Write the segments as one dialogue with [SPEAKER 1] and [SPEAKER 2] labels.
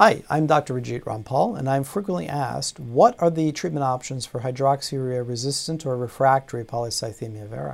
[SPEAKER 1] Hi, I'm Dr. Rajit Rampal, and I'm frequently asked, what are the treatment options for hydroxyurea-resistant or refractory polycythemia vera?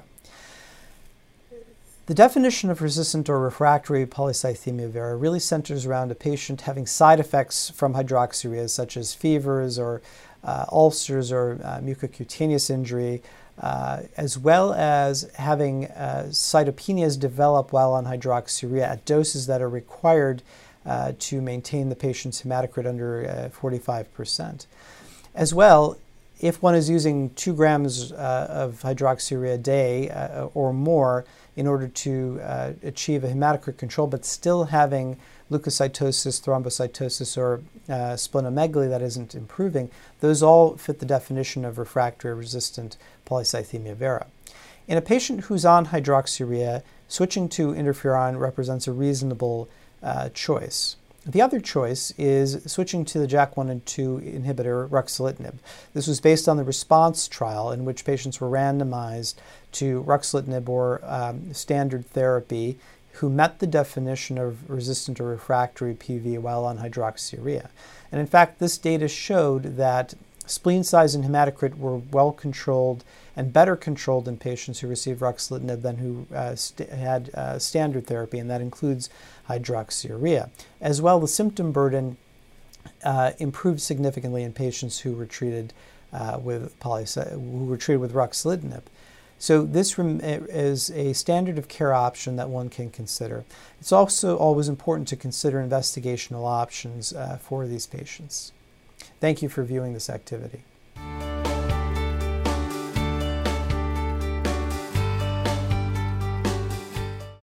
[SPEAKER 1] The definition of resistant or refractory polycythemia vera really centers around a patient having side effects from hydroxyurea, such as fevers or ulcers or mucocutaneous injury, as well as having cytopenias develop while on hydroxyurea at doses that are required to maintain the patient's hematocrit under 45%. As well, if one is using 2 grams of hydroxyurea a day or more in order to achieve a hematocrit control, but still having leukocytosis, thrombocytosis, or splenomegaly that isn't improving, those all fit the definition of refractory resistant polycythemia vera. In a patient who's on hydroxyurea, switching to interferon represents a reasonable choice. The other choice is switching to the JAK1 and 2 inhibitor ruxolitinib. This was based on the RESPONSE trial in which patients were randomized to ruxolitinib or standard therapy who met the definition of resistant or refractory PV while on hydroxyurea. And in fact, this data showed that spleen size and hematocrit were well controlled and better controlled in patients who received ruxolitinib than who had standard therapy, and that includes hydroxyurea. As well, the symptom burden improved significantly in patients who were treated with ruxolitinib. So this is a standard of care option that one can consider. It's also always important to consider investigational options for these patients. Thank you for viewing this activity.